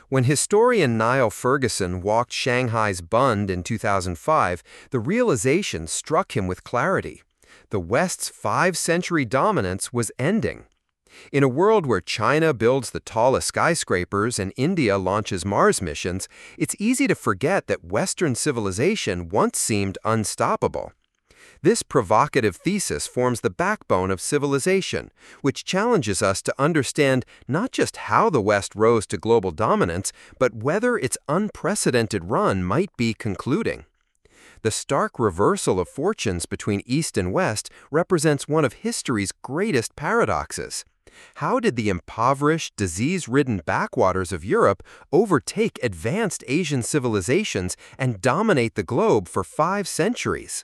When historian Niall Ferguson walked Shanghai's Bund in 2005, the realization struck him with clarity. The West's five-century dominance was ending. In a world where China builds the tallest skyscrapers and India launches Mars missions, it's easy to forget that Western civilization once seemed unstoppable. This provocative thesis forms the backbone of civilization, which challenges us to understand not just how the West rose to global dominance, but whether its unprecedented run might be concluding. The stark reversal of fortunes between East and West represents one of history's greatest paradoxes. How did the impoverished, disease-ridden backwaters of Europe overtake advanced Asian civilizations and dominate the globe for 5 centuries?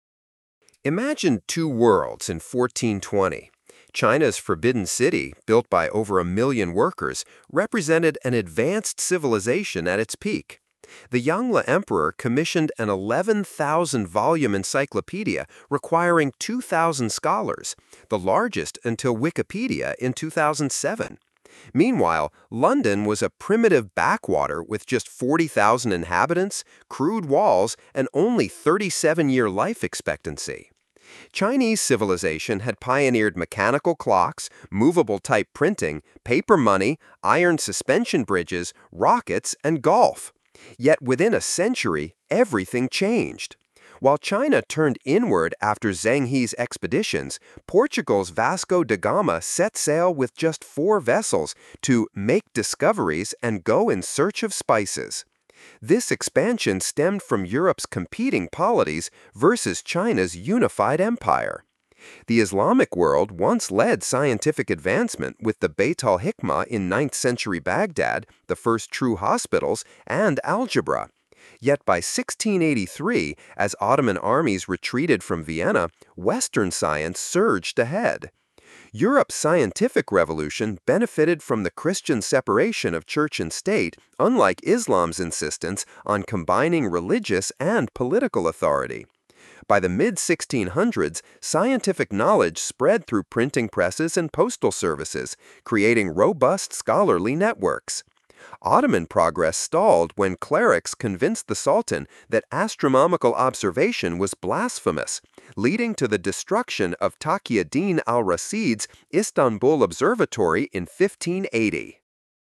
Imagine two worlds in 1420. China's Forbidden City, built by over 1 million workers, represented an advanced civilization at its peak. The Yongle Emperor commissioned an 11,000-volume encyclopedia requiring 2,000 scholars, the largest until Wikipedia in 2007. Meanwhile, London was a primitive backwater with just 40,000 inhabitants, crude walls, and only 37-year life expectancy. Chinese civilization had pioneered mechanical clocks, movable type printing, paper money, iron suspension bridges, rockets, and golf. Yet within a century, everything changed. While China turned inward after Zheng He's expeditions, Portugal's Vasco da Gama set sail with just 4 vessels to make discoveries and go in search of spices. This expansion stemmed from Europe's competing polities versus China's unified empire. The Islamic world once led scientific advancement with the Beit al-Hikmah in 9th century Baghdad, the first true hospitals, and algebra. Yet by 1683, as Ottoman armies retreated from Vienna, Western science surged ahead. Europe's scientific revolution benefited from the Christian separation of church and state, unlike Islam's insistence on combining religious and political authority. By the mid-1600s, scientific knowledge spread through printing presses and postal services, creating robust scholarly networks. Ottoman progress stalled when clerics convinced the Sultan that astronomical observation was blasphemous, leading to the destruction of Taqiyuddin al-Rasid's Istanbul Observatory in 1580.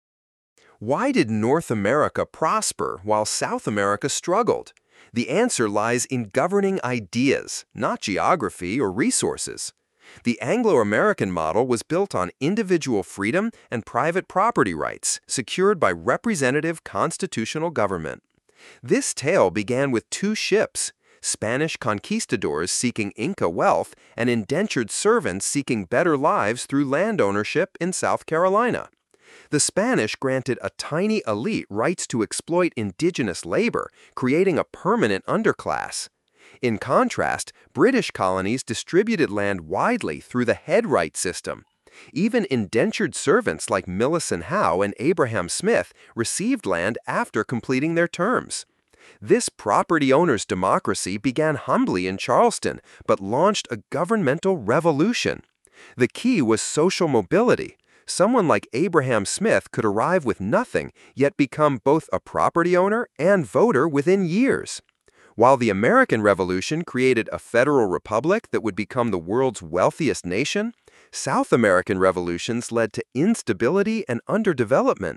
Why did North America prosper while South America struggled? The answer lies in governing ideas, not geography or resources. The Anglo-American model was built on individual freedom and private property rights, secured by representative constitutional government. This tale began with 2 ships, Spanish conquistadors seeking Inca wealth and indentured servants seeking better lives through land ownership in South Carolina. The Spanish granted a tiny elite rights to exploit indigenous labor, creating a permanent underclass. In contrast, British colonies distributed land widely through the head right system. Even indentured servants like Millicent Howe and Abraham Smith received land after completing their terms. This property owners' democracy began humbly in Charleston, but launched a governmental revolution. The key was social mobility. Someone like Abraham Smith could arrive with nothing, yet become both a property owner and voter within years. While the American Revolution created a federal republic that would become the world's wealthiest nation, South American revolutions led to instability and underdevelopment.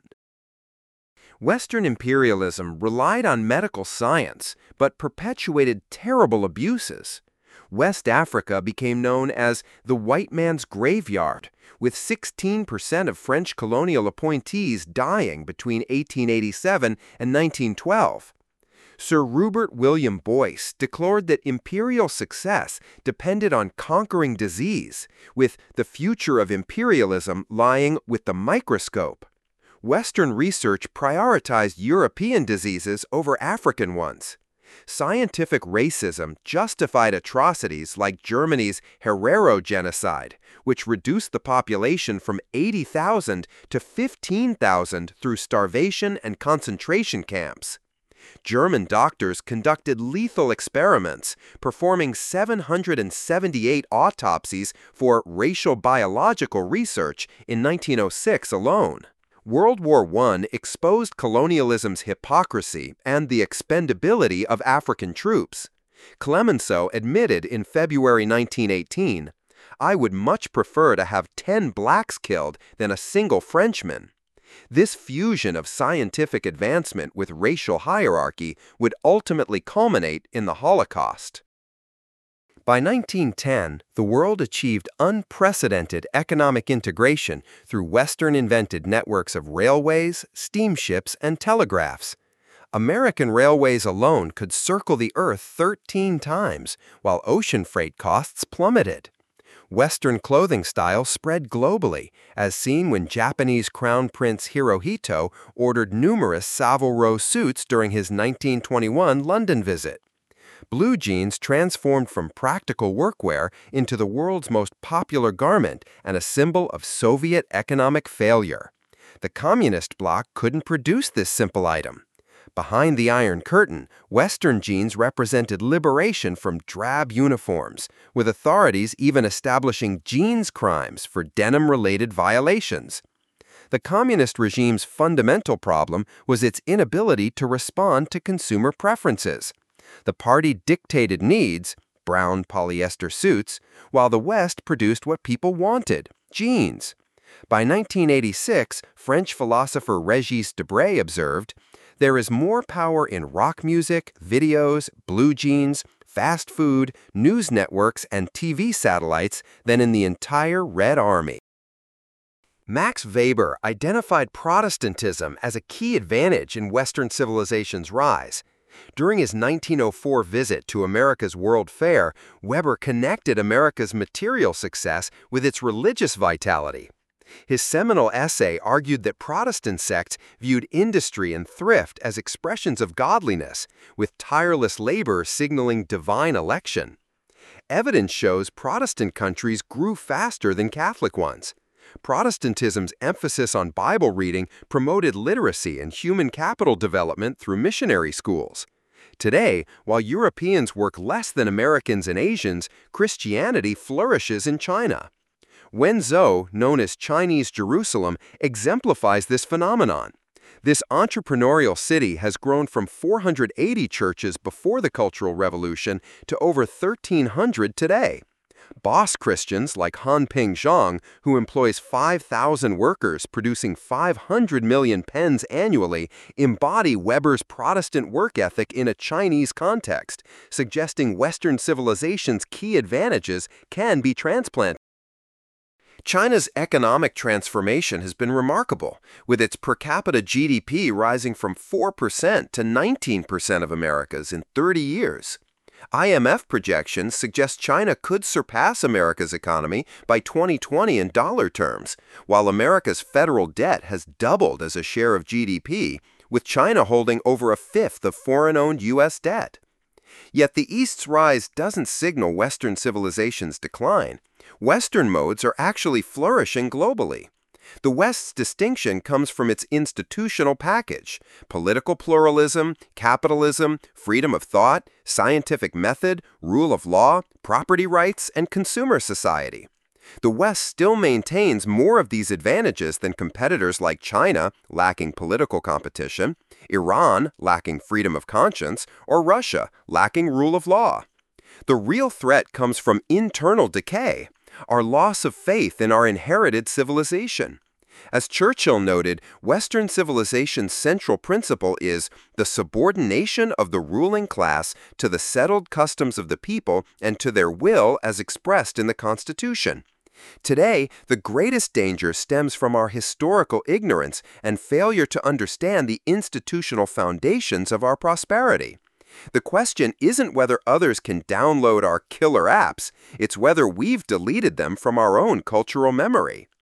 Western imperialism relied on medical science, but perpetuated terrible abuses. West Africa became known as the white man's graveyard, with 16% of French colonial appointees dying between 1887 and 1912. Sir Rupert William Boyce declared that imperial success depended on conquering disease, with the future of imperialism lying with the microscope. Western research prioritized European diseases over African ones. Scientific racism justified atrocities like Germany's Herero genocide, which reduced the population from 80,000 to 15,000 through starvation and concentration camps. German doctors conducted lethal experiments, performing 778 autopsies for racial biological research in 1906 alone. World War I exposed colonialism's hypocrisy and the expendability of African troops. Clemenceau admitted in February 1918, "I would much prefer to have 10 blacks killed than a single Frenchman." This fusion of scientific advancement with racial hierarchy would ultimately culminate in the Holocaust. By 1910, the world achieved unprecedented economic integration through Western-invented networks of railways, steamships, and telegraphs. American railways alone could circle the Earth 13 times, while ocean freight costs plummeted. Western clothing style spread globally, as seen when Japanese Crown Prince Hirohito ordered numerous Savile Row suits during his 1921 London visit. Blue jeans transformed from practical workwear into the world's most popular garment and a symbol of Soviet economic failure. The communist bloc couldn't produce this simple item. Behind the Iron Curtain, Western jeans represented liberation from drab uniforms, with authorities even establishing jeans crimes for denim-related violations. The communist regime's fundamental problem was its inability to respond to consumer preferences. The party dictated needs, brown polyester suits, while the West produced what people wanted, jeans. By 1986, French philosopher Régis Debray observed, "There is more power in rock music, videos, blue jeans, fast food, news networks, and TV satellites than in the entire Red Army." Max Weber identified Protestantism as a key advantage in Western civilization's rise. During his 1904 visit to America's World Fair, Weber connected America's material success with its religious vitality. His seminal essay argued that Protestant sects viewed industry and thrift as expressions of godliness, with tireless labor signaling divine election. Evidence shows Protestant countries grew faster than Catholic ones. Protestantism's emphasis on Bible reading promoted literacy and human capital development through missionary schools. Today, while Europeans work less than Americans and Asians, Christianity flourishes in China. Wenzhou, known as Chinese Jerusalem, exemplifies this phenomenon. This entrepreneurial city has grown from 480 churches before the Cultural Revolution to over 1,300 today. Boss Christians like Hanping Zhang, who employs 5,000 workers producing 500 million pens annually, embody Weber's Protestant work ethic in a Chinese context, suggesting Western civilization's key advantages can be transplanted. China's economic transformation has been remarkable, with its per capita GDP rising from 4% to 19% of America's in 30 years. IMF projections suggest China could surpass America's economy by 2020 in dollar terms, while America's federal debt has doubled as a share of GDP, with China holding over a fifth of foreign-owned U.S. debt. Yet the East's rise doesn't signal Western civilization's decline. Western modes are actually flourishing globally. The West's distinction comes from its institutional package: political pluralism, capitalism, freedom of thought, scientific method, rule of law, property rights, and consumer society. The West still maintains more of these advantages than competitors like China, lacking political competition, Iran, lacking freedom of conscience, or Russia, lacking rule of law. The real threat comes from internal decay, our loss of faith in our inherited civilization. As Churchill noted, Western civilization's central principle is the subordination of the ruling class to the settled customs of the people and to their will as expressed in the Constitution. Today, the greatest danger stems from our historical ignorance and failure to understand the institutional foundations of our prosperity. The question isn't whether others can download our killer apps, it's whether we've deleted them from our own cultural memory.